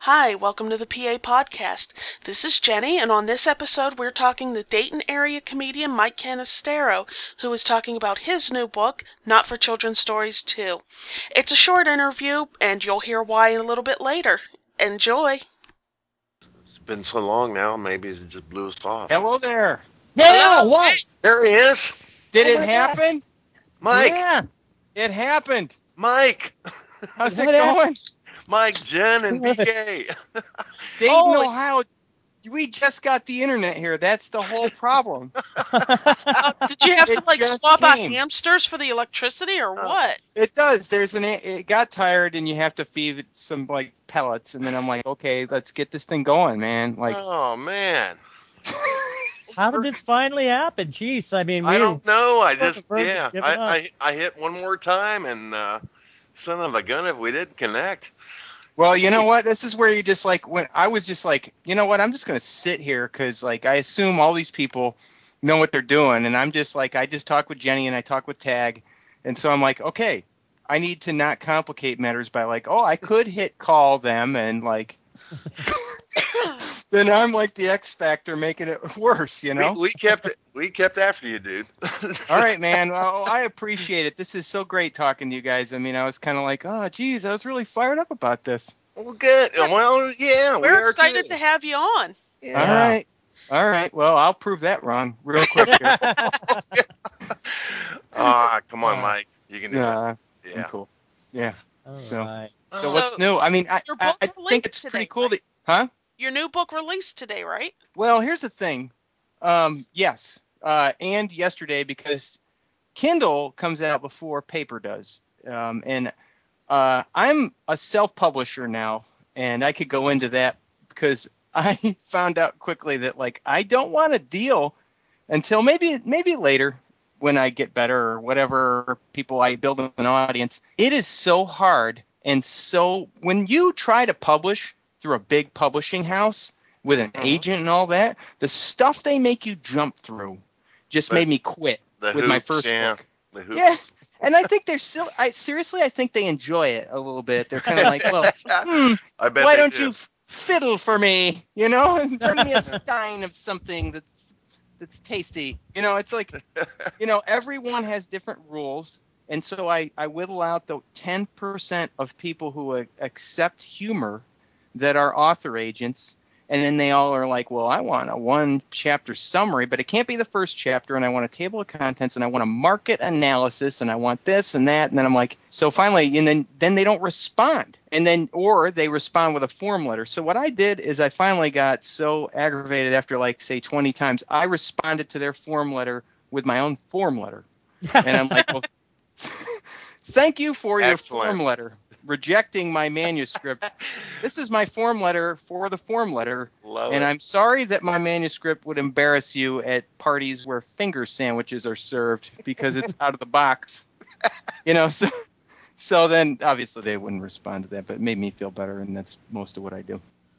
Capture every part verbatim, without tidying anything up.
Hi, welcome to the P A Podcast. This is Jenny, and on this episode we're talking to Dayton area comedian Mike Canistero, who is talking about his new book, Not for Children Stories two. It's a short interview, and you'll hear why a little bit later. Enjoy! It's been so long now, maybe it just blew us off. Hello there. Hello? Yeah, what? There he is. Did Oh it my happen? Mike. Yeah, it happened. Mike. How's it What happened? going? Mike, Jen, and B K. Dayton, Holy- Ohio. We just got the internet here. That's the whole problem. Uh, did you have to, It like, just swap out came. hamsters for the electricity, or Oh. what? It does. There's an. It got tired, and you have to feed it some like pellets, and then I'm like, okay, let's get this thing going, man. Like, Oh, man. How did this finally happen? Jeez, I mean, we I don't know. I on the just, verge of yeah. giving I, up. I, I hit one more time, and uh, son of a gun if we didn't connect. well, you know what? This is where you just like when I was just like, you know what? I'm just gonna sit here because like I assume all these people know what they're doing, and I'm just like I just talk with Jenny and I talk with Tag, and so I'm like, okay, I need to not complicate matters by like, oh, I could hit call them and like. Then I'm like the X Factor making it worse, you know. We, we kept it. We kept after you, dude. All right, man. Well, I appreciate it. This is so great talking to you guys. I mean, I was kind of like, oh, geez, I was really fired up about this. Well, good. Well, yeah. we We're are excited too. to have you on. Yeah. All right. All right. Well, I'll prove that wrong real quick here. Ah, come on, Uh, Mike. You can do Yeah, it. I'm Yeah. cool. Yeah. All So- right. So, So, what's new? I mean, I, your I, book I released think it's today, pretty cool. right? To, huh? Your new book released today, right? Well, here's the thing. Um, yes. Uh, and yesterday because Kindle comes out before paper does. Um, and uh, I'm a self-publisher now, and I could go into that because I found out quickly that like I don't want to deal until maybe maybe later when I get better or whatever people I build an audience. It is so hard, and so when you try to publish through a big publishing house with an Mhm. agent and all that, the stuff they make you jump through just The- made me quit The with my hoops, first yeah. book. The hoops. Yeah, and I think they're still. I seriously, I think they enjoy it a little bit. They're kind of like, well, hmm, I bet why they don't do. you f- fiddle for me, you know, and bring me a stein of something that's that's tasty. You know, it's like, you know, everyone has different rules, and so I I whittle out the ten percent of people who a- accept humor that are author agents. And then they all are like, well, I want a one chapter summary, but it can't be the first chapter. And I want a table of contents, and I want a market analysis, and I want this and that. And then I'm like, so finally, and then, then they don't respond. And then, or they respond with a form letter. So what I did is I finally got so aggravated after like, say, twenty times, I responded to their form letter with my own form letter. And I'm like, well, thank you for your Excellent. form letter. Rejecting my manuscript. This is my form letter for the form letter, Love and it. I'm sorry that my manuscript would embarrass you at parties where finger sandwiches are served because it's out of the box. You know, so so then obviously they wouldn't respond to that, but it made me feel better, and that's most of what I do.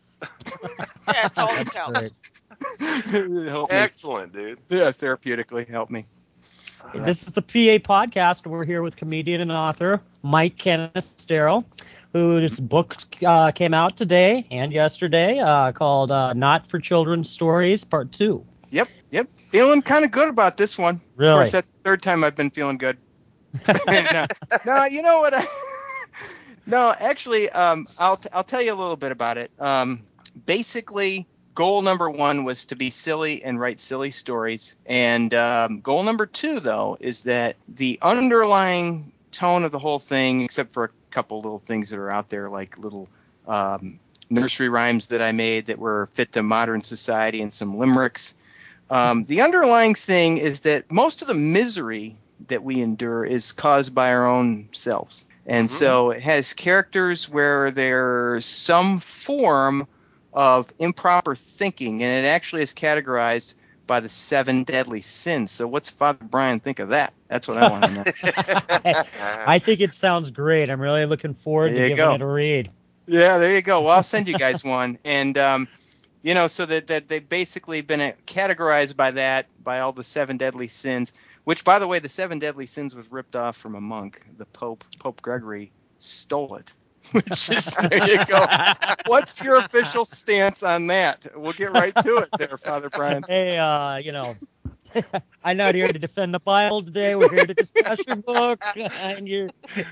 Yeah, it's all that counts. Great. Help me. Excellent, dude. Yeah, therapeutically help me. This is the P A Podcast. We're here with comedian and author Mike Canistero, whose book uh, came out today and yesterday uh, called uh, Not for Children Stories Part two. Yep, yep. Feeling kind of good about this one. Of Really? course, that's the third time I've been feeling good. no, no, you know what? I, no, actually, um, I'll t- I'll tell you a little bit about it. Um, basically, goal number one was to be silly and write silly stories, and um, goal number two, though, is that the underlying tone of the whole thing, except for a couple little things that are out there, like little um, nursery rhymes that I made that were fit to modern society and some limericks. Um, the underlying thing is that most of the misery that we endure is caused by our own selves. And Mhm. so it has characters where there's some form of improper thinking, and it actually is categorized by the seven deadly sins. So what's Father Brian think of that? That's what I want to know. I think it sounds great. I'm really looking forward There to you giving go. it a read. Yeah, there you go. Well, I'll send you guys one. And, um, you know, so that, that they've basically been uh, categorized by that, by all the seven deadly sins, which, by the way, the seven deadly sins was ripped off from a monk. The Pope, Pope Gregory, stole it Which is, there you go. What's your official stance on that? We'll get right to it there, Father Brian. Hey, uh, you know, I'm not here to defend the Bible today. We're here to discuss your book. And you're...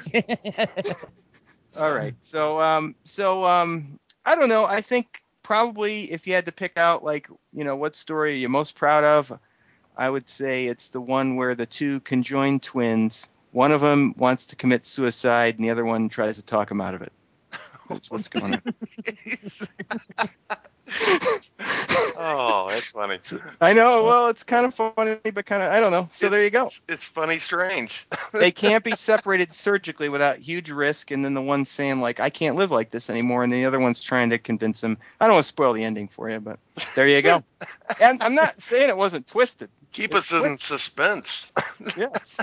All right. So, um, so um, I don't know. I think probably if you had to pick out, like, you know, what story you're most proud of, I would say it's the one where the two conjoined twins, one of them wants to commit suicide and the other one tries to talk him out of it. That's what's going on. Oh, that's funny. I know. Well, it's kind of funny, but kind of, I don't know. So It's- there you go. It's funny, strange. They can't be separated surgically without huge risk. And then the one's saying, like, I can't live like this anymore. And the other one's trying to convince him. I don't want to spoil the ending for you, but there you go. And I'm not saying it wasn't twisted. Keep It's us in twisted. suspense. Yes.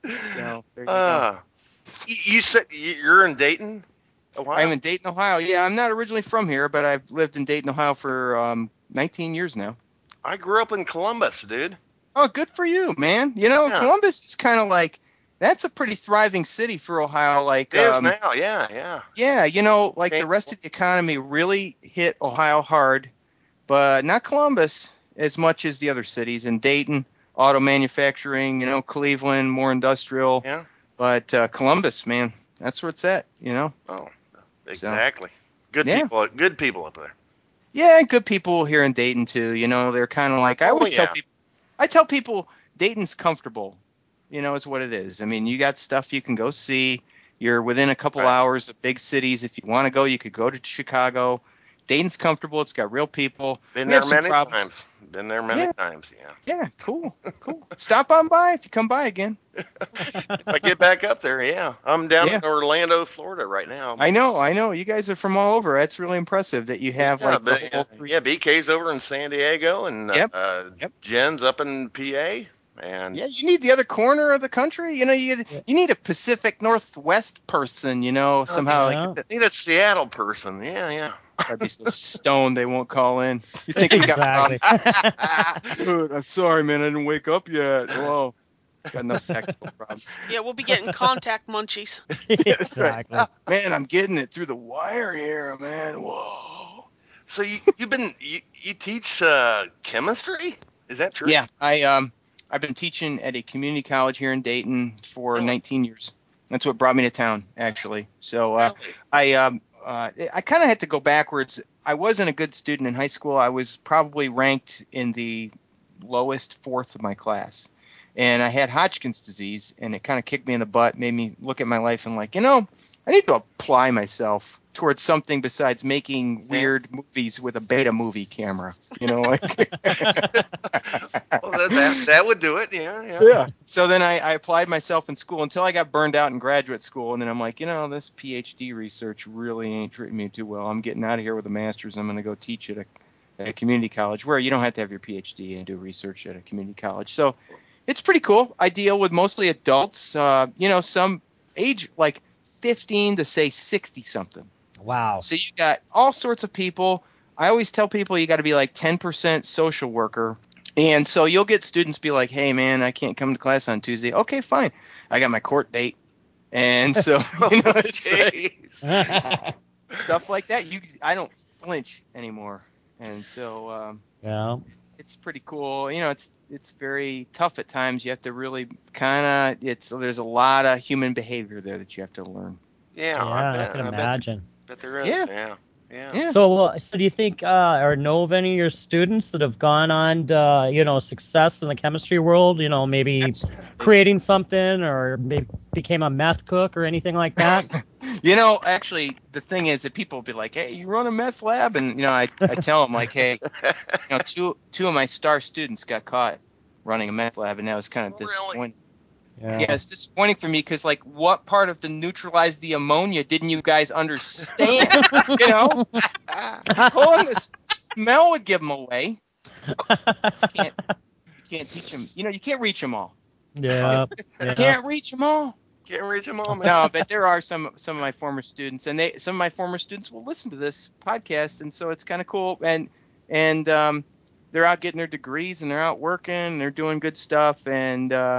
So there you go. Uh, you, you said you- you're in Dayton, Ohio? I'm in Dayton, Ohio. Yeah, I'm not originally from here, but I've lived in Dayton, Ohio for um, nineteen years now. I grew up in Columbus, dude. Oh, good for you, man. You know, Yeah. Columbus is kind of like, that's a pretty thriving city for Ohio. Like, It is um, now, yeah, yeah. yeah, you know, like Okay. the rest of the economy really hit Ohio hard, but not Columbus as much as the other cities. In Dayton, auto manufacturing, you know, Cleveland, more industrial. Yeah. But uh, Columbus, man, that's where it's at, you know. Oh, exactly. Good Yeah. people, good people up there. Yeah, good people here in Dayton too. You know, they're kind of like I Oh, always yeah. tell people. I tell people Dayton's comfortable. You know, is what it is. I mean, you got stuff you can go see. You're within a couple Right. hours of big cities. If you want to go, you could go to Chicago. Dayton's comfortable. It's got real people. Been We there have some many problems. times. Been there many Yeah. times, yeah. Yeah, cool, cool. Stop on by if you come by again. If I get back up there, yeah. I'm down Yeah. in Orlando, Florida right now. I know, I know. You guys are from all over. That's really impressive that you have yeah, like the but, whole uh, three. yeah, B K's over in San Diego, and Yep. uh, Yep. Jen's up in P A, and Yeah, you need the other corner of the country. You know, you you need a Pacific Northwest person. You know, somehow. yeah. Like, need a Seattle person. Yeah, yeah. I'd be so stoned they won't call in. You think we got Exactly. Dude, I'm sorry, man. I didn't wake up yet. Whoa. Got enough technical problems. Yeah, we'll be getting contact munchies. That's right. exactly. Man, I'm getting it through the wire here, man. Whoa. So you you've been you, you teach uh, chemistry? Is that true? Yeah, I um I've been teaching at a community college here in Dayton for Oh. nineteen years. That's what brought me to town, actually. So uh, Really? I um uh, I kind of had to go backwards. I wasn't a good student in high school. I was probably ranked in the lowest fourth of my class, and I had Hodgkin's disease, and it kind of kicked me in the butt, made me look at my life and like, you know, I need to apply myself towards something besides making weird movies with a beta movie camera. You know, like. Well, that, that that would do it. Yeah, yeah. Yeah. So then I, I applied myself in school until I got burned out in graduate school. And then I'm like, you know, this PhD research really ain't treating me too well. I'm getting out of here with a master's. I'm going to go teach at a, at a community college where you don't have to have your PhD and do research at a community college. So it's pretty cool. I deal with mostly adults, uh, you know, some age like fifteen to say sixty something. Wow. So you got all sorts of people. I always tell people you got to be like ten percent social worker. And so you'll get students be like, hey, man, I can't come to class on Tuesday. Okay, fine. I got my court date. And so, you know, it's like Okay. stuff like that. You, I don't flinch anymore. And so um, yeah. it's pretty cool. You know, it's it's very tough at times. You have to really kind of, it's there's a lot of human behavior there that you have to learn. Yeah, Yeah, I, I bet, can I bet, imagine. bet there is. Yeah. Yeah, yeah. Yeah. So, uh, so do you think, uh, or know of any of your students that have gone on, to, uh, you know, success in the chemistry world? You know, maybe Absolutely. creating something, or maybe became a meth cook or anything like that. You know, actually, the thing is that people will be like, hey, you run a meth lab? And, you know, I, I tell them, like, hey, you know, two two of my star students got caught running a meth lab, and that was kind of Really? disappointing. Yeah. Yeah, it's disappointing for me because, like, what part of the neutralize the ammonia didn't you guys understand? You know? Pulling the smell would give them away. You can't, you can't teach them. You know, you can't reach them all. Yeah. You yeah. can't reach them all. Can't reach them all, man. No, but there are some some of my former students, and they some of my former students will listen to this podcast, and so it's kind of cool. And and um, they're out getting their degrees, and they're out working, and they're doing good stuff, and uh,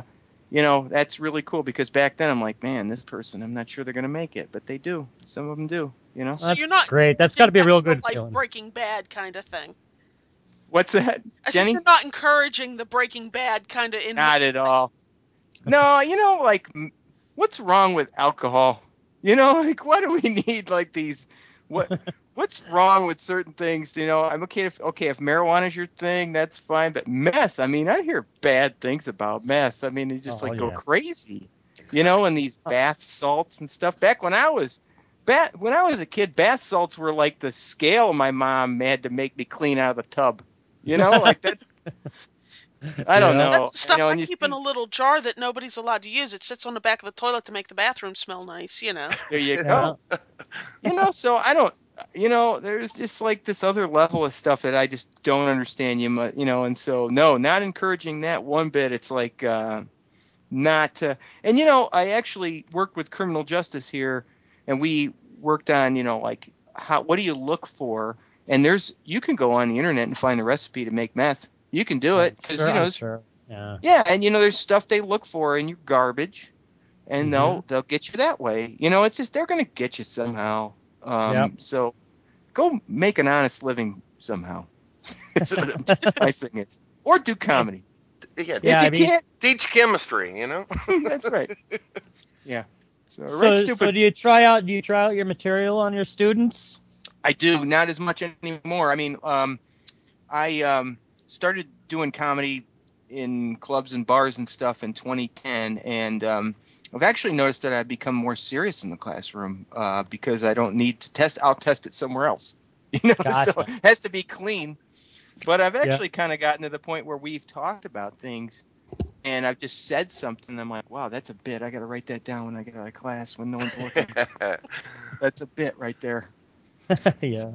you know, that's really cool because back then I'm like, man, this person, I'm not sure they're going to make it, but they do. Some of them do, you know. So That's you're not great. That's got to be a real good life feeling. Breaking Bad kind of thing. What's that, I said Jenny? you're not encouraging the Breaking Bad kind of in Not at all. No, you know, like, m- what's wrong with alcohol? You know, like, why do we need like these? What What's wrong with certain things? You know, I'm okay if okay if marijuana's your thing, that's fine. But meth, I mean, I hear bad things about meth. I mean, they just Oh, like go yeah. crazy. You know, and these bath salts and stuff. Back when I was bath when I was a kid, bath salts were like the scale my mom had to make me clean out of the tub. You know, like that's. I don't Yeah. know. That's the stuff you know, I and you keep see- in a little jar that nobody's allowed to use. It sits on the back of the toilet to make the bathroom smell nice, you know. There you Yeah. go. You know, so I don't, you know, there's just like this other level of stuff that I just don't understand, you mu- you know, and so no, not encouraging that one bit. It's like uh, not, uh, and you know, I actually worked with criminal justice here, and we worked on, you know, like how, what do you look for? And there's, you can go on the internet and find a recipe to make meth. You can do it because Sure, you know, I'm there's- sure. Yeah. yeah, and you know, there's stuff they look for in your garbage, and Mhm. they'll they'll get you that way. You know, it's just they're gonna get you somehow. Um, Yep. So go make an honest living somehow. That's what my thing is. Or do comedy. Yeah, Yeah, if I you mean- can't, teach chemistry, you know? that's right. Yeah. So, So, right, so stupid. do you try out? Do you try out your material on your students? I do not as much anymore. I mean, um, I um, started doing comedy in clubs and bars and stuff in twenty ten, and um, I've actually noticed that I've become more serious in the classroom uh, because I don't need to test. I'll test it somewhere else. You know, so Gotcha. it has to be clean. But I've actually kind of gotten to the point where we've talked about things, and I've just said something. I'm like, wow, that's a bit. I got to write that down when I get out of class when no one's looking. That's a bit right there. Yeah.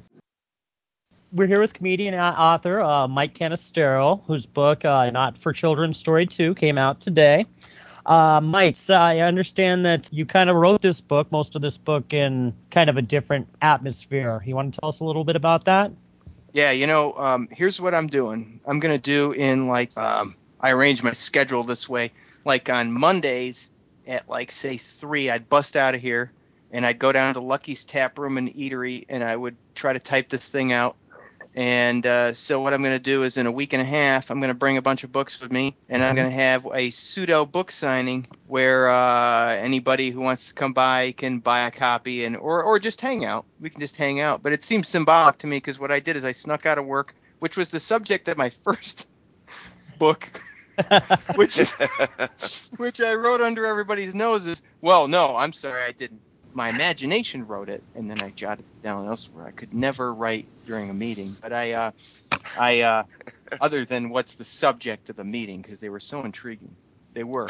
We're here with comedian and author uh, Mike Canistero, whose book uh, Not for Children Story two came out today. Uh, Mike, so I understand that you kind of wrote this book, most of this book, in kind of a different atmosphere. You want to tell us a little bit about that? Yeah, you know, um, here's what I'm doing. I'm going to do in like, um, I arrange my schedule this way. Like on Mondays at like, say, three, I'd bust out of here and I'd go down to Lucky's Tap Room and Eatery and I would try to type this thing out. And uh, so what I'm going to do is in a week and a half, I'm going to bring a bunch of books with me, and I'm going to have a pseudo book signing where uh, anybody who wants to come by can buy a copy and or, or just hang out. We can just hang out. But it seems symbolic to me because what I did is I snuck out of work, which was the subject of my first book, which which I wrote under everybody's noses. Well, no, I'm sorry, I didn't. My imagination wrote it, and then I jotted it down elsewhere. I could never write during a meeting, but I, uh, I, uh, other than what's the subject of the meeting, because they were so intriguing. They were.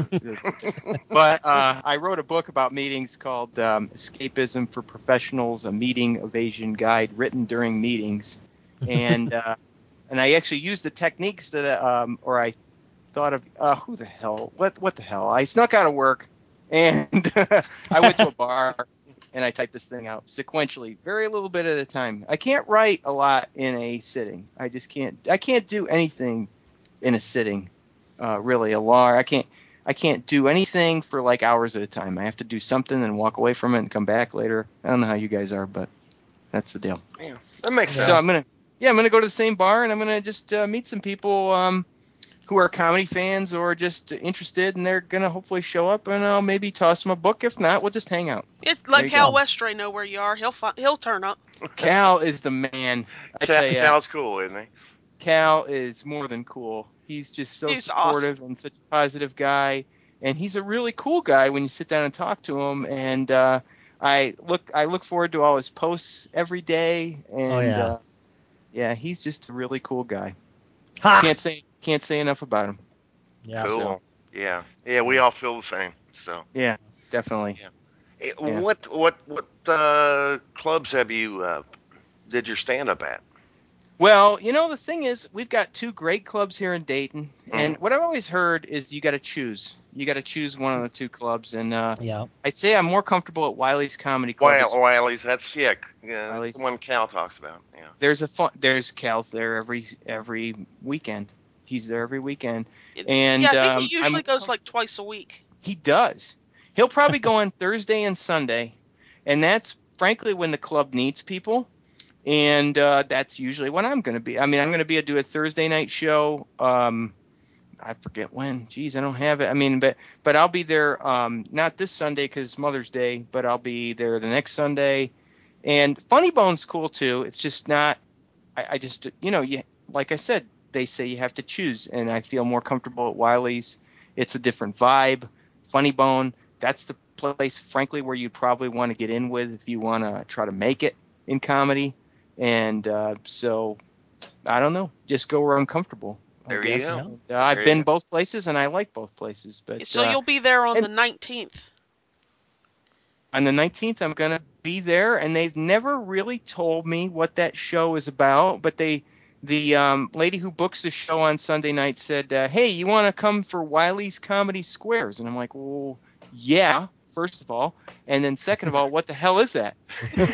But uh, I wrote a book about meetings called um, Escapism for Professionals, a Meeting Evasion Guide, written during meetings, and uh, and I actually used the techniques that, um, or I thought of, uh, who the hell, what, what the hell? I snuck out of work. And I went to a bar and I typed this thing out sequentially, very little bit at a time. I can't write a lot in a sitting. I just can't. I can't do anything in a sitting, uh, really. A long. I can't. I can't do anything for like hours at a time. I have to do something and walk away from it and come back later. I don't know how you guys are, but that's the deal. Yeah, that makes sense. So I'm gonna. Yeah, I'm gonna go to the same bar and I'm gonna just uh, meet some people. Um, who are comedy fans or just interested, and they're going to hopefully show up, and I'll maybe toss them a book. If not, we'll just hang out. It, There let you Cal go. Westray know where you are. He'll fi- he'll turn up. Cal is the man. I tell Cal, ya, Cal's cool, isn't he? Cal is more than cool. He's just so He's supportive and such a positive guy, and he's a really cool guy when you sit down and talk to him, and uh, I look I look forward to all his posts every day, and Oh, yeah. Uh, yeah, he's just a really cool guy. Ha! Can't say can't say enough about him. Yeah. Cool. so- Yeah. Yeah, we all feel the same. So, Yeah, definitely. Hey, Yeah. what what what uh, clubs have you uh, did your stand up at? Well, you know, the thing is, we've got two great clubs here in Dayton, and Mm-hmm. what I've always heard is you got to choose. You got to choose one of the two clubs, and uh, Yeah. I'd say I'm more comfortable at Wiley's Comedy Club. Wiley, It's- Wiley's, that's sick. Yeah, that's Wiley's. the one Cal talks about. Yeah. There's a fun, there's Cal's there every every weekend. He's there every weekend. And yeah, I think um, he usually I'm, goes like twice a week. He does. He'll probably go on Thursday and Sunday, and that's frankly when the club needs people. And uh, that's usually when I'm going to be. I mean, I'm going to be a, do a Thursday night show. Um, I forget when. Geez, I don't have it. I mean, but but I'll be there. Um, not this Sunday because it's Mother's Day, but I'll be there the next Sunday. And Funny Bone's cool too. It's just not. I, I just you know you like I said, they say you have to choose, and I feel more comfortable at Wiley's. It's a different vibe. Funny Bone, that's the place, frankly, where you'd probably want to get in with if you want to try to make it in comedy. And uh, so, I don't know. Just go where I'm comfortable. I There you guess. go. And, uh, I've There been you go. both places, and I like both places. But So uh, you'll be there on and- the nineteenth. on the nineteenth, I'm going to be there, and they've never really told me what that show is about. But they, the um, lady who books the show on Sunday night said, uh, hey, you want to come for Wiley's Comedy Squares? And I'm like, well, yeah, first of all. And then second of all, what the hell is that?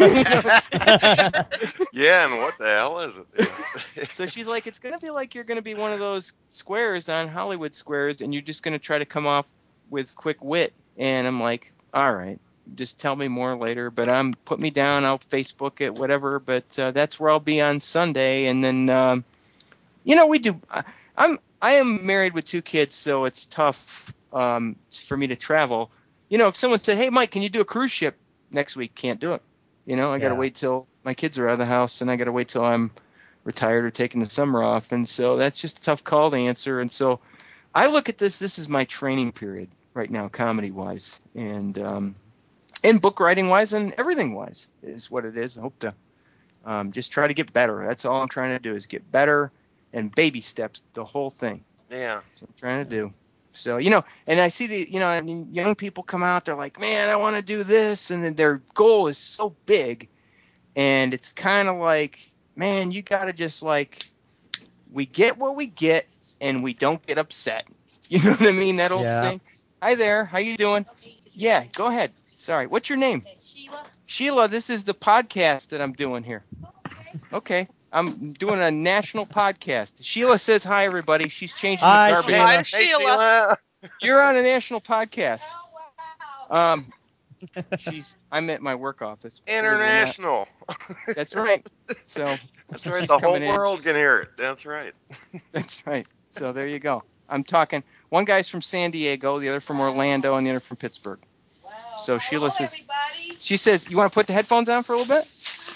Yeah, and what the hell is it? So she's like, it's going to be like you're going to be one of those squares on Hollywood Squares, and you're just going to try to come off with quick wit. And I'm like, all right, just tell me more later. But um, put me down. I'll Facebook it, whatever. But uh, that's where I'll be on Sunday. And then, um, you know, we do. I, I'm I am married with two kids, so it's tough um, for me to travel. You know, if someone said, hey, Mike, can you do a cruise ship next week? Can't do it. You know, I got to Yeah. wait till my kids are out of the house, and I got to wait till I'm retired or taking the summer off. And so that's just a tough call to answer. And so I look at this. This is my training period right now, comedy-wise, and um, and book writing-wise, and everything-wise is what it is. I hope to um, just try to get better. That's all I'm trying to do is get better and baby steps, the whole thing. Yeah. That's what I'm trying to do. So, you know, and I see the, you know, I mean, young people come out, they're like, man, I want to do this. And then their goal is so big. And it's kind of like, man, you got to just like, we get what we get and we don't get upset. You know what I mean? That old Yeah. saying. Hi there. How you doing? Yeah, go ahead. Sorry. What's your name? Sheila. Sheila, this is the podcast that I'm doing here. Okay. I'm doing a national podcast. Sheila says hi, everybody. She's changing Hi, the garbage. Sheila. Hi, Hey, Sheila. Sheila. You're on a national podcast. Oh, wow. Um, she's. I'm at my work office. believe it or not. International. That's right. So That's right. she's The whole coming in. world She's- can hear it. That's right. That's right. So there you go. I'm talking. One guy's from San Diego, the other from Orlando, and the other from Pittsburgh. Wow. So Sheila Hello, says- everybody. She says, "You want to put the headphones on for a little bit?"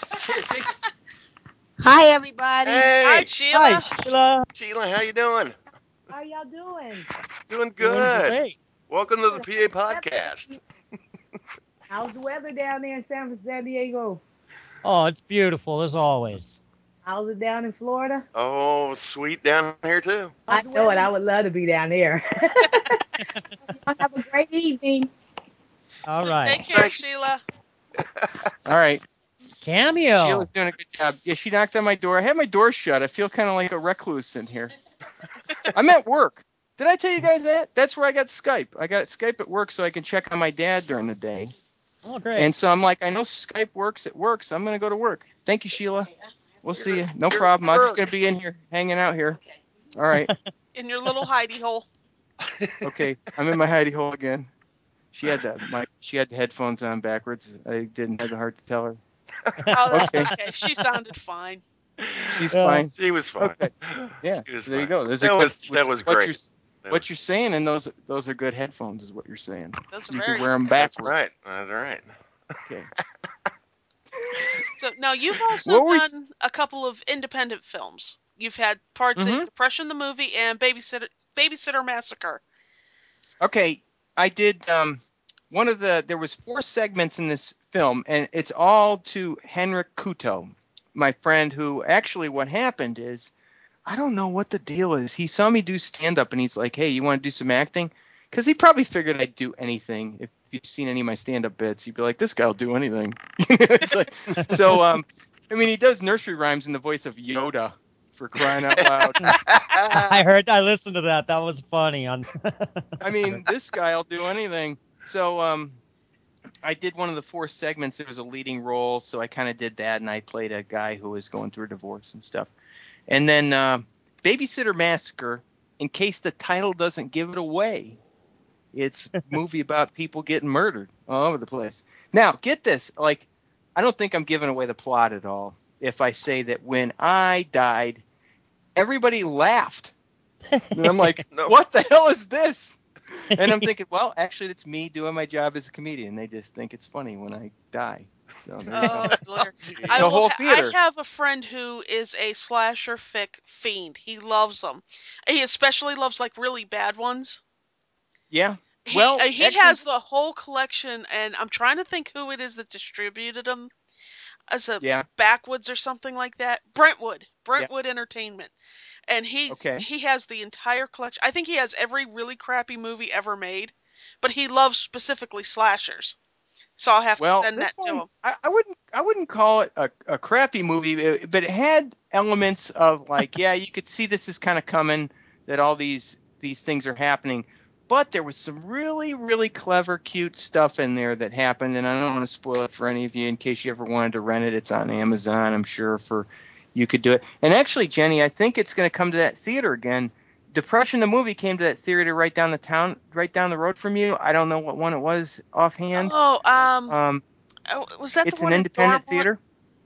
Hi, everybody. Hey, Hi, Sheila. Hi, Sheila. Sheila, how you doing? How y'all doing? Doing Doing good. great. Welcome to the P A podcast. How's the weather down there in San, San Diego? Oh, it's beautiful as always. How's it down in Florida? Oh, sweet down here too. I know it. I would love to be down there. Y'all have a great evening. All Take right. care, Sheila. All right. Cameo. Sheila's doing a good job. Yeah, she knocked on my door. I had my door shut. I feel kind of like a recluse in here. I'm at work. Did I tell you guys that? That's where I got Skype. I got Skype at work so I can check on my dad during the day. Oh, great. And so I'm like, I know Skype works at work, so I'm going to go to work. Thank you, Sheila. We'll see you. No You're- problem. I'm you're- just going to be in here, hanging out here. All right. In your little hidey hole. Okay. I'm in my hidey hole again. She had the my she had the headphones on backwards. I didn't have the heart to tell her. Oh, that's Okay. okay. She sounded fine. She's Yeah. fine. She was fine. Okay. Yeah. She was So there you fine. go. There's that a good, was that was what great. You're, That what was- you're saying, and those those are good headphones, is what you're saying. Those are You very can wear them That's backwards. right. That's right. Okay. So now you've also What were we- done a couple of independent films. You've had parts in Mhm. Depression the Movie and Babysitter Babysitter Massacre. Okay, I did um one of the there was four segments in this film, and it's all to Henrik Kuto, my friend, who actually what happened is I don't know what the deal is. He saw me do stand up and he's like, "Hey, you want to do some acting?" Cuz he probably figured I'd do anything. If you've seen any of my stand up bits, he'd be like, "This guy'll do anything." It's like so um I mean, he does nursery rhymes in the voice of Yoda, for crying out loud. I heard, I listened to that. That was funny. On. I mean, this guy'll do anything. So um, I did one of the four segments. It was a leading role, so I kind of did that, and I played a guy who was going through a divorce and stuff. And then uh, Babysitter Massacre in case the title doesn't give it away, it's a movie about people getting murdered all over the place. Now, get this. Like, I don't think I'm giving away the plot at all if I say that when I died, everybody laughed. And I'm like, No. what the hell is this? And I'm thinking, well, actually, it's me doing my job as a comedian. They just think it's funny when I die. So there you Oh, go. Blair. Jeez. I, The will whole ha- theater. I have a friend who is a slasher fic fiend. He loves them. He especially loves like really bad ones. Yeah. He, Well, uh, he actually- has the whole collection, and I'm trying to think who it is that distributed them. As a Yeah. Backwoods or something like that. Brentwood. Brentwood Entertainment. And he Okay. he has the entire collection. I think he has every really crappy movie ever made, but he loves specifically slashers. So I'll have Well, to send this that to one, him. I, I wouldn't I wouldn't call it a, a crappy movie, uh, but it had elements of like, yeah, you could see this is kind of coming, that all these these things are happening. But there was some really, really clever, cute stuff in there that happened, and I don't want to spoil it for any of you in case you ever wanted to rent it. It's on Amazon, I'm sure, for you could do it. And actually, Jenny, I think it's going to come to that theater again. Depression the movie came to that theater right down the town, right down the road from you. I don't know what one it was offhand. Oh, um, Um, oh, was that it's the an one independent in Dormont? theater.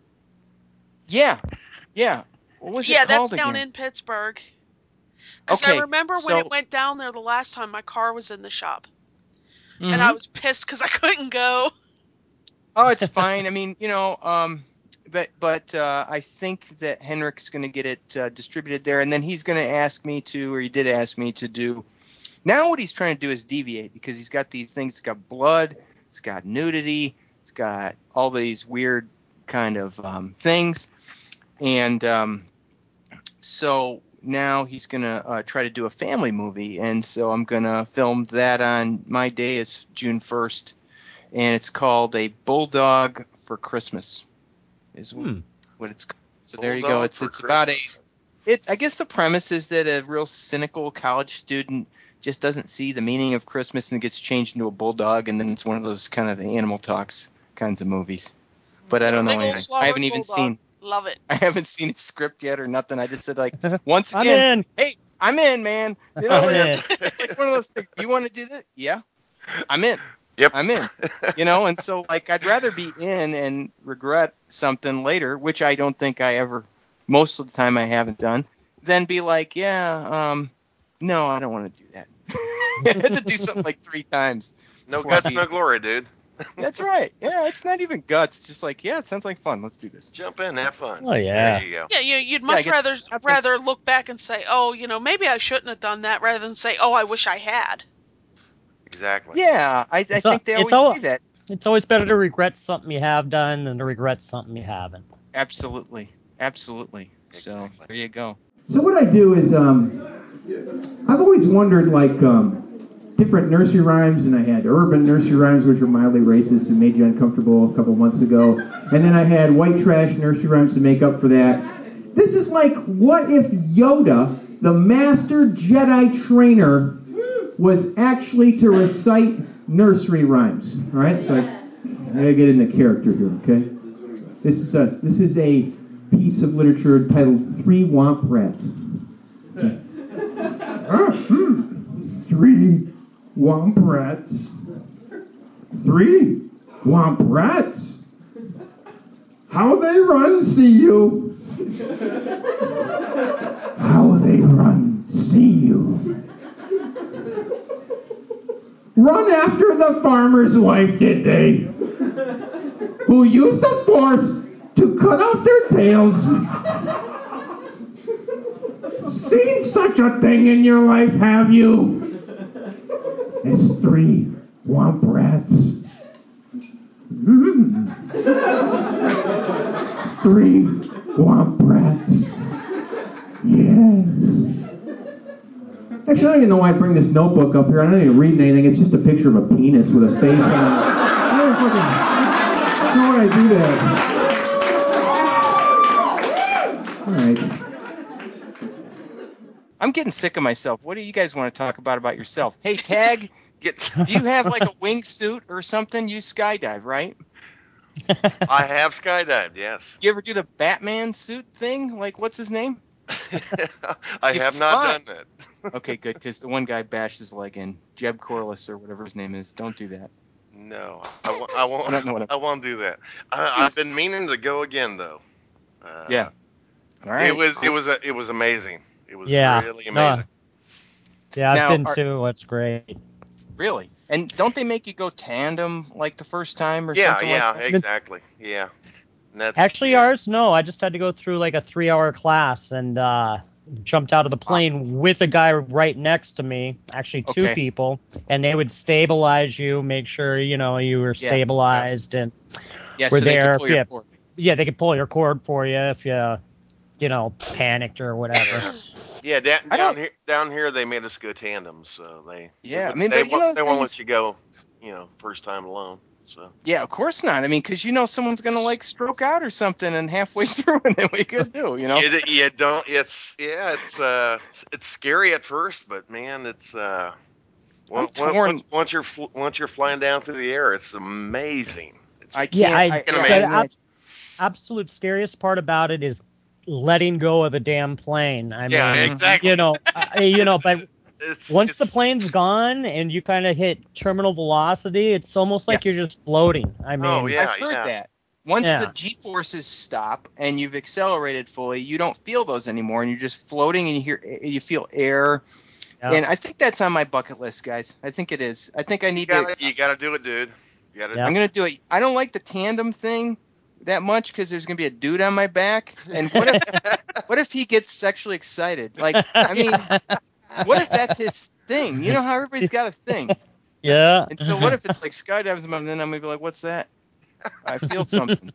Yeah, yeah. What was Yeah, it that's called down again? in Pittsburgh. Because I Okay, remember when so- it went down there the last time, my car was in the shop, and Mhm. I was pissed because I couldn't go. Oh, it's fine. I mean, you know, um, but but uh, I think that Henrik's going to get it uh, distributed there, and then he's going to ask me to, or he did ask me to do. Now what he's trying to do is deviate, because he's got these things. It's got blood. It's got nudity. It's got all these weird kind of um, things, and um, so now he's going to uh, try to do a family movie, and so I'm going to film that on my day. Is June first. And it's called A Bulldog for Christmas, is Hmm. what it's called. So there you go. Bulldog It's for it's about a. Christmas. It I guess the premise is that a real cynical college student just doesn't see the meaning of Christmas and gets changed into a bulldog, and then it's one of those kind of animal talks kinds of movies. But I don't know Big ol' anything. I slobbered haven't even bulldog. seen. Love it. I haven't seen its script yet or nothing. I just said like once I'm again, in. hey, I'm in, man. You know, I'm like, in. like one of those things. You want to do this? Yeah, I'm in. Yep. I'm in. You know, and so like I'd rather be in and regret something later, which I don't think I ever, most of the time I haven't done, than be like, yeah, um, no, I don't want to do that. I had to do something like three times. No before guts, I- no glory, dude. That's right. Yeah, it's not even guts. It's just like, yeah, it sounds like fun. Let's do this. Jump in, have fun. Oh, yeah. There you go. Yeah, you, you'd I much get- rather I think- rather look back and say, oh, you know, maybe I shouldn't have done that, rather than say, oh, I wish I had. Exactly. Yeah, I, I It's think a- they it's always all- say that. It's always better to regret something you have done than to regret something you haven't. Absolutely. Absolutely. So Exactly. there you go. So what I do is, um, I've always wondered, like, um, different nursery rhymes, and I had urban nursery rhymes, which were mildly racist and made you uncomfortable a couple months ago, and then I had white trash nursery rhymes to make up for that. This is like, what if Yoda, the master Jedi trainer, was actually to recite nursery rhymes? All right, so I, I gotta get into character here, okay? This is a this is a piece of literature titled Three Womp Rats. Okay. Ah, hmm. Three Womp Rats. Three Womp Rats. How they run, see you. How they run, see you. Run after the farmer's wife, did they? Who used the force to cut off their tails. Seen such a thing in your life, have you? As three womp rats. Mm. Three womp rats. Yes. Actually, I don't even know why I bring this notebook up here. I don't even read anything. It's just a picture of a penis with a face on it. I don't fucking know why I do that. All right. I'm getting sick of myself. What do you guys want to talk about about yourself? Hey, Tag, Get. do you have like a wingsuit or something? You skydive, right? I have skydived. Yes. You ever do the Batman suit thing? Like, what's his name? I You have not fly. done that. Okay, good, because the one guy bashed his leg in. Jeb Corliss or whatever his name is. Don't do that. No, I won't. I won't, I don't know what I'm- I won't do that. I, I've been meaning to go again though. Uh, Yeah. All right. It was it was a, it was amazing. It was Yeah. really No. amazing. Yeah, I've Now, been are- too. It's great. Really? And don't they make you go tandem like the first time or Yeah, something yeah, like that? exactly. Yeah. And that's, Actually, yeah. ours, no. I just had to go through like a three-hour class and uh, jumped out of the plane with a guy right next to me. Actually, two Okay. people, and they would stabilize you, make sure you know you were Yeah. stabilized, and Yeah, We're so they there, can pull your yeah. cord. yeah, they could pull your cord for you if you, you know, panicked or whatever. Yeah, da- I down don't- here, down here they made us go tandem, so they Yeah, they, I mean, they, but you won't- know, they won't things- let you go, you know, first time alone. So Yeah, of course not. I mean, because you know someone's gonna like stroke out or something, and halfway through, and then what you gonna do? You know? you, d- you don't. It's yeah, it's uh, it's scary at first, but man, it's uh, once, torn. once, once you're fl- once you're flying down through the air, it's amazing. It's, I can't. Yeah, I- I, Can yeah, imagine. I imagine. Absolute scariest part about it is letting go of the damn plane. I yeah, mean, exactly. you know, uh, you know, but It's, once it's, the plane's gone and you kind of hit terminal velocity, it's almost like Yes. you're just floating. I mean, Oh, yeah. I've heard that. Once Yeah. the G-forces stop and you've accelerated fully, you don't feel those anymore, and you're just floating, and you hear, you feel air. Yeah. And I think that's on my bucket list, guys. I think it is. I think I you need gotta, to. you gotta do it, dude. You gotta. Yeah. I'm gonna do it. I don't like the tandem thing that much because there's gonna be a dude on my back. And what if what if he gets sexually excited? Like, I mean, what if that's his thing? You know how everybody's got a thing. yeah. And so what if it's like skydiving, and then I'm gonna be like, what's that? I feel something.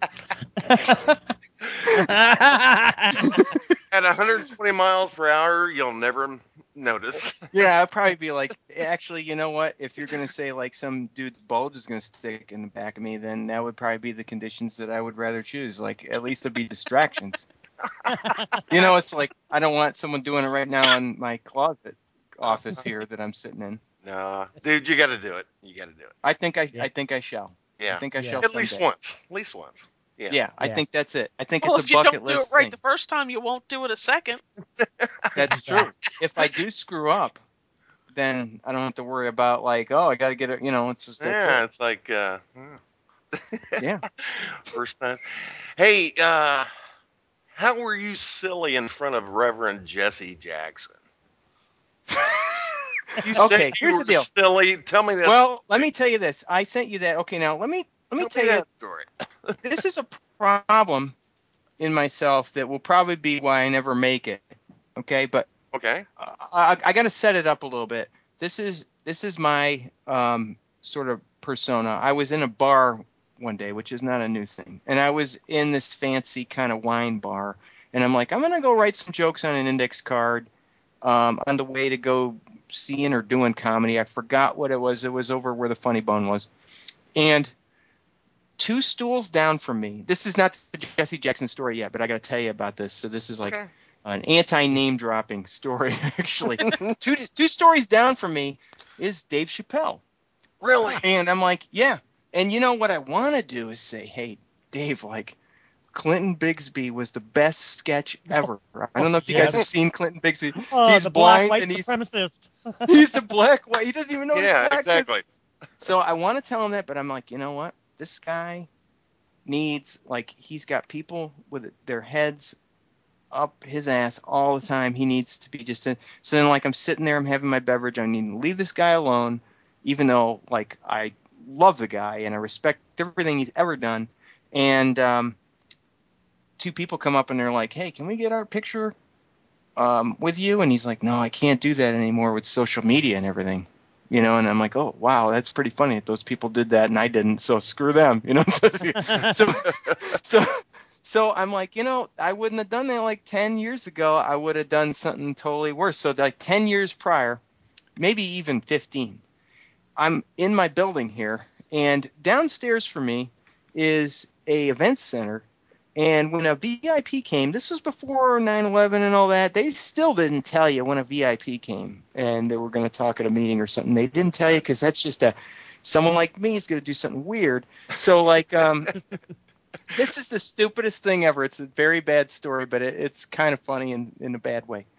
At one hundred twenty miles per hour, you'll never notice. Yeah, I'd probably be like, actually, you know what? If you're gonna say like some dude's bulge is gonna stick in the back of me, then that would probably be the conditions that I would rather choose. Like, at least there'd be distractions. You know, it's like I don't want someone doing it right now in my closet office here that I'm sitting in. No, dude, you gotta do it. You gotta do it. I think I, Yeah. I think I shall. Yeah. I think I Yeah. shall. At least someday. once. At least once. Yeah. Yeah, I Yeah. think that's it. I think Well, it's if a you bucket don't do it list right thing. the first time, you won't do it a second. That's true. If I do screw up, then I don't have to worry about like, oh, I got to get it. You know, it's just that's Yeah, it. it's like uh hmm. Yeah. First time. Hey, uh how were you silly in front of Reverend Jesse Jackson? You Okay, said you here's were the deal. silly. Tell me that. Well, let me tell you this. I sent you that. Okay, now let me let me tell tell you. that story. This is a problem in myself that will probably be why I never make it. Okay, but Okay. uh, I, I got to set it up a little bit. This is this is my um, sort of persona. I was in a bar one day, which is not a new thing, and I was in this fancy kind of wine bar, and I'm like, I'm gonna go write some jokes on an index card um, on the way to go seeing or doing comedy. I forgot what it was. It was over where the Funny Bone was, and two stools down from me. This is not the Jesse Jackson story yet, but I got to tell you about this. So this is like Okay. an anti-name dropping story, actually. two two stories down from me is Dave Chappelle, Really? and I'm like, yeah. And you know what I want to do is say, hey, Dave, like Clinton Bigsby was the best sketch ever. I don't know if you guys Yes. have seen Clinton Bigsby. Oh, he's the black blind white and he's supremacist. he's the black white. He doesn't even know. Yeah, he's black. exactly. So I want to tell him that, but I'm like, you know what? This guy needs, like, he's got people with their heads up his ass all the time. He needs to be just in. So then, like, I'm sitting there, I'm having my beverage. I need to leave this guy alone, even though, like, I love the guy and I respect everything he's ever done. And um, two people come up and they're like, hey, can we get our picture um, with you? And he's like, no, I can't do that anymore with social media and everything. You know, and I'm like, oh, wow, that's pretty funny that those people did that and I didn't, so screw them, you know. so, so, so I'm like, you know, I wouldn't have done that like ten years ago. I would have done something totally worse. So like ten years prior, maybe even fifteen, I'm in my building here, and downstairs for me is a event center. And when a V I P came, this was before nine eleven and all that, they still didn't tell you when a V I P came and they were going to talk at a meeting or something. They didn't tell you because that's just a someone like me is going to do something weird. So, like, um, this is the stupidest thing ever. It's a very bad story, but it, it's kind of funny in, in a bad way.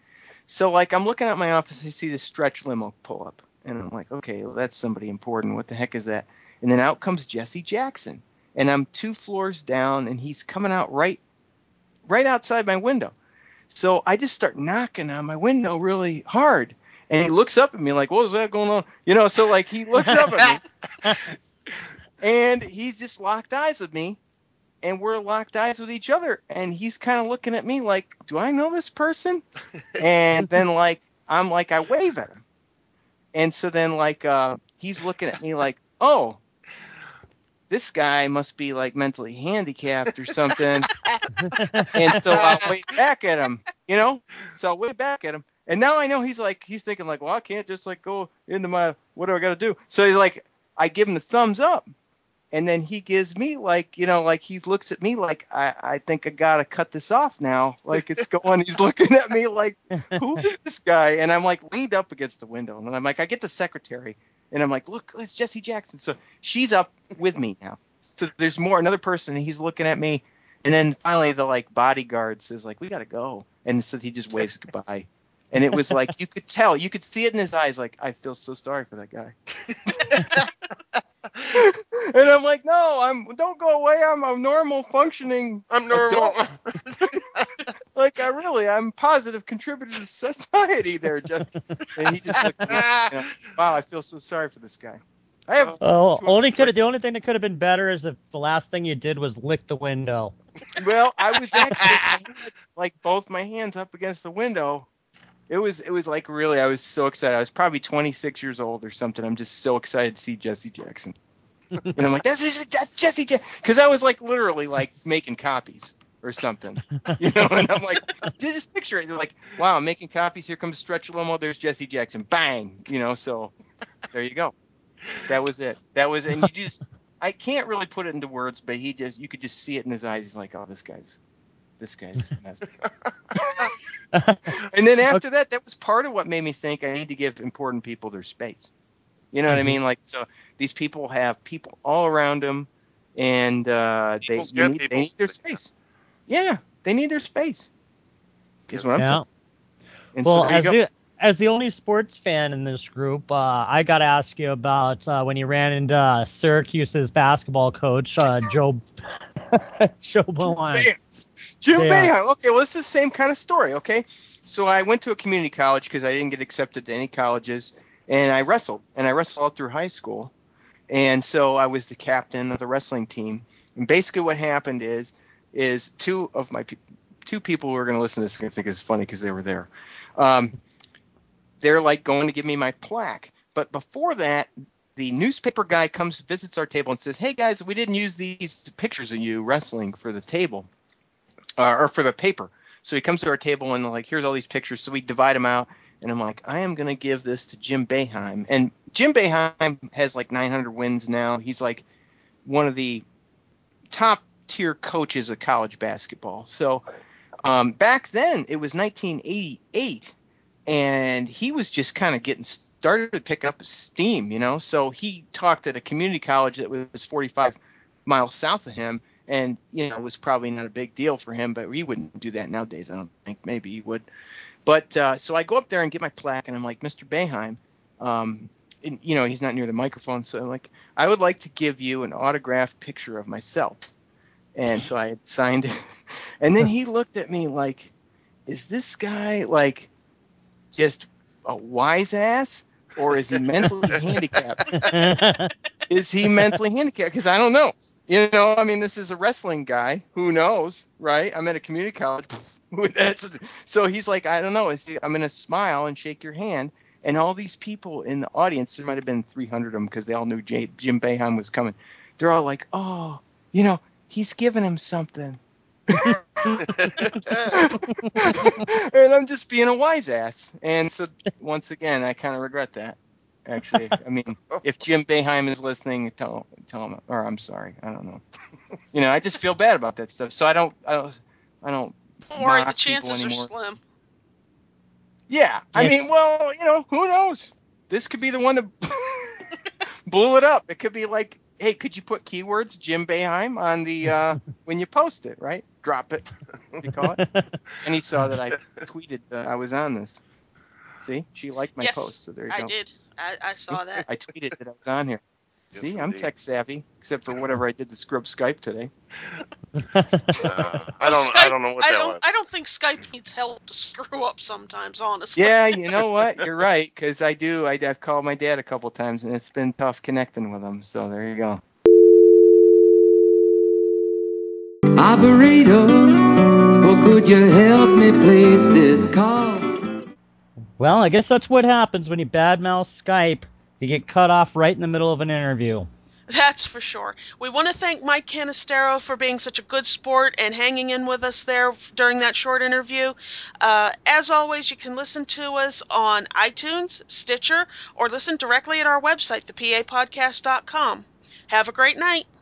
So, like, I'm looking at my office, I see this stretch limo pull up. And I'm like, okay, well, that's somebody important. What the heck is that? And then out comes Jesse Jackson. And I'm two floors down, and he's coming out right right outside my window. So I just start knocking on my window really hard. And he looks up at me like, what is that going on? You know, so, like, he looks up at me. And he's just locked eyes with me. And we're locked eyes with each other. And he's kind of looking at me like, do I know this person? And then, like, I'm like, I wave at him. And so then, like, uh, he's looking at me like, oh, this guy must be, like, mentally handicapped or something. And so I'll wave back at him, you know? So I'll wave back at him. And now I know he's, like, he's thinking, like, well, I can't just, like, go into my, what do I got to do? So he's like, I give him the thumbs up. And then he gives me, like, you know, like, he looks at me like, I, I think I got to cut this off now. Like, it's going, he's looking at me like, who is this guy? And I'm, like, leaned up against the window. And I'm like, I get the secretary. And I'm like, look, it's Jesse Jackson. So she's up with me now. So there's more, another person, and he's looking at me. And then finally the, like, bodyguard says, like, we got to go. And so he just waves goodbye. And it was like, you could tell, you could see it in his eyes, like, I feel so sorry for that guy. And I'm like, no, I'm don't go away. I'm a normal functioning. I'm normal. Like, I really, I'm a positive contributor to society there, Jeff. And he just looked at me, you know, wow, I feel so sorry for this guy. I have. Oh, only could the only thing that could have been better is if the last thing you did was lick the window. Well, I was actually I had, like, both my hands up against the window. It was it was like, really, I was so excited. I was probably twenty-six years old or something. I'm just so excited to see Jesse Jackson. And I'm like, this is Jesse Jackson. Because I was, like, literally, like, making copies or something. You know, and I'm like, just picture it. They're like, wow, I'm making copies. Here comes Stretch Limo. There's Jesse Jackson. Bang. You know, so there you go. That was it. That was, and you just, I can't really put it into words, but he just, you could just see it in his eyes. He's like, oh, this guy's, this guy's messed up. And then after that, that was part of what made me think I need to give important people their space. You know what I mean? Like, so these people have people all around them, and uh, they, you need, they need their space. Yeah, they need their space. Is what I'm Yeah. saying. And Well, so as there you go. the as the only sports fan in this group, uh, I got to ask you about uh, when you ran into uh, Syracuse's basketball coach, uh, Joe Joe Bowen. Jim Yeah. Boeheim. Okay, well, it's the same kind of story, okay? So I went to a community college because I didn't get accepted to any colleges, and I wrestled, and I wrestled all through high school. And so I was the captain of the wrestling team. And basically what happened is is two of my pe- two people who are going to listen to this are going to think it's funny because they were there. Um, they're, like, going to give me my plaque. But before that, the newspaper guy comes, visits our table and says, hey, guys, we didn't use these pictures of you wrestling for the table. Uh, or for the paper. So he comes to our table and, like, here's all these pictures. So we divide them out. And I'm like, I am going to give this to Jim Boeheim. And Jim Boeheim has, like, nine hundred wins now. He's, like, one of the top tier coaches of college basketball. So um, back then it was nineteen eighty-eight. And he was just kind of getting started to pick up his steam, you know. So he talked at a community college that was forty-five miles south of him. And, you know, it was probably not a big deal for him, but he wouldn't do that nowadays. I don't think. Maybe he would. But uh, so I go up there and get my plaque, and I'm like, Mister Boeheim, um, and, you know, he's not near the microphone. So I'm like, I would like to give you an autographed picture of myself. And so I had signed it. And then he looked at me like, is this guy, like, just a wise ass? Or is he mentally handicapped? Is he mentally handicapped? Because I don't know. You know, I mean, this is a wrestling guy. Who knows, right? I'm at a community college. That's, so he's like, I don't know. Is he, I'm going to smile and shake your hand. And all these people in the audience, there might have been three hundred of them because they all knew J- Jim Boeheim was coming. They're all like, oh, you know, he's giving him something. And I'm just being a wise ass. And so, once again, I kind of regret that. Actually, I mean, if Jim Boeheim is listening, tell tell him, or I'm sorry, I don't know. You know, I just feel bad about that stuff, so I don't, I don't, I don't. Don't worry, the mock people chances are anymore. slim. Yeah, I Yes. mean, well, you know, who knows? This could be the one that blew it up. It could be like, hey, could you put keywords Jim Boeheim on the uh, when you post it, right? Drop it, what do you call it? And he saw that I tweeted that I was on this. See, she liked my yes, post, so there you I go. did. I, I saw that. I tweeted that I was on here. Yes, See, I'm indeed. tech savvy, except for whatever I did to scrub Skype today. Uh, I Well, don't. Skype, I don't know what I that don't, was. I don't think Skype needs help to screw up sometimes, honestly. Yeah, you know what? You're right, because I do. I, I've called my dad a couple times, and it's been tough connecting with him. So there you go. Operator, oh, could you help me place this call? Well, I guess that's what happens when you badmouth Skype. You get cut off right in the middle of an interview. That's for sure. We want to thank Mike Canistero for being such a good sport and hanging in with us there during that short interview. Uh, as always, you can listen to us on iTunes, Stitcher, or listen directly at our website, the p a podcast dot com. Have a great night.